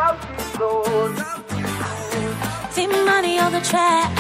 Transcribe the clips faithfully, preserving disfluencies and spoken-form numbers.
Money on the track.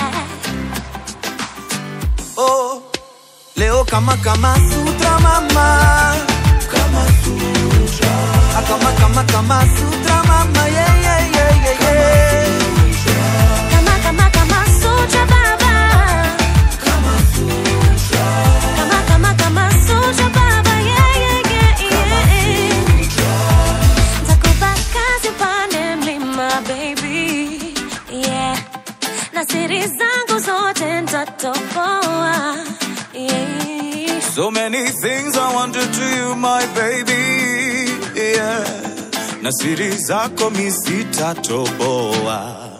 Oh, leo kama kama sutra mama, kama sutra. Ah, kama kama kama sutra mama, yeah yeah yeah yeah yeah. Kama kama kama sutra baba, kama sutra. Kama kama kama sutra baba, yeah yeah yeah yeah. Takupa kazi pande mlima baby, yeah. Na siri zangu zote nitatoboa, yeah. So many things I wanted to you, my baby, yeah. Na siri zako mi sitatoboa.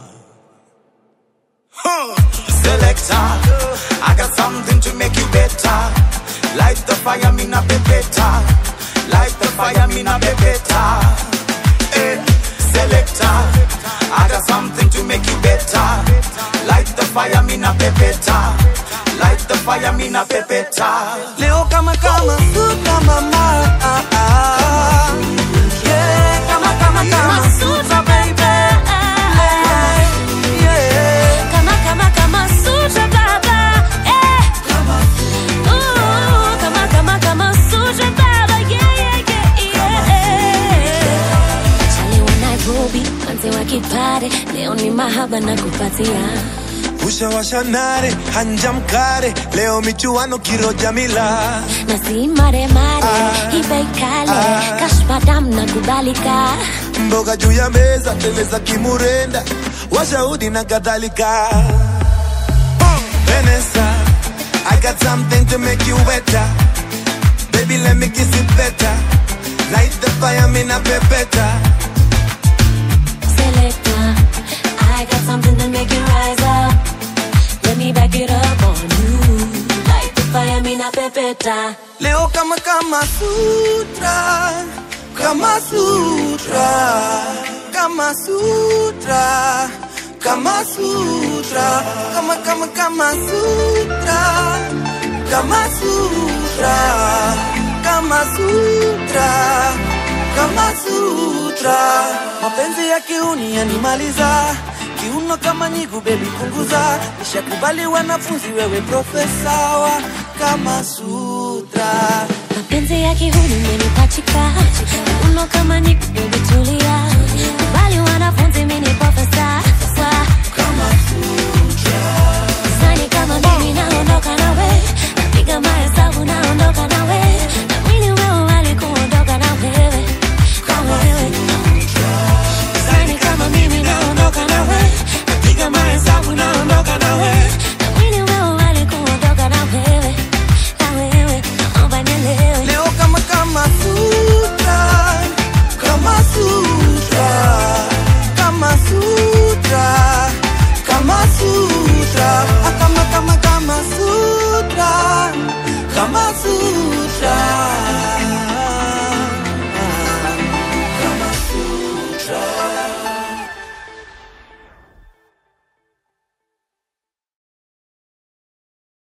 Huh. Selector, I got something to make you better. Light the fire, me na be better. Light the fire, me na be better. Eh, selector, I got something to make you better. Light the fire, me na be better. Light the fire, me na be better. Leo kama kama sutra mama, ah, ah. Yeah, kama kama kama sutra baby, yeah. Kama kama kama sutra baba, eh. Kama sutra. Ooh, kama kama kama sutra baba, yeah yeah yeah yeah. Chale wa Nairobi, manze wa kipare, leo ni mahaba na kupatia. Usha washa nare, hanjam kare, leo michuano kiroja mila. Nasi mare mare, ah, ibe kale, ah, kashpadam na kubalika. Mboga juu ya meza, teleza kimurenda, washahudi na kadhalika. Vanessa, I got something to make you better. Baby, let me kiss it better. Light the fire, me na pepeta. Selector, I got something to make you rise up. Let me back it up on you. Light the fire, me na pepeta. Leo kama kama sutra, kama sutra, kama sutra, kama sutra, kama kama kama sutra, kama sutra, kama sutra, kama sutra. Mapenzi ya kiuni yanimaliza, kiuno kama nyigu baby punguza. Nishakubali wanafunzi wewe profesa wa kama sutra. Mapenzi ya kihuni menipachika, kiuno kama nyigu baby tulia.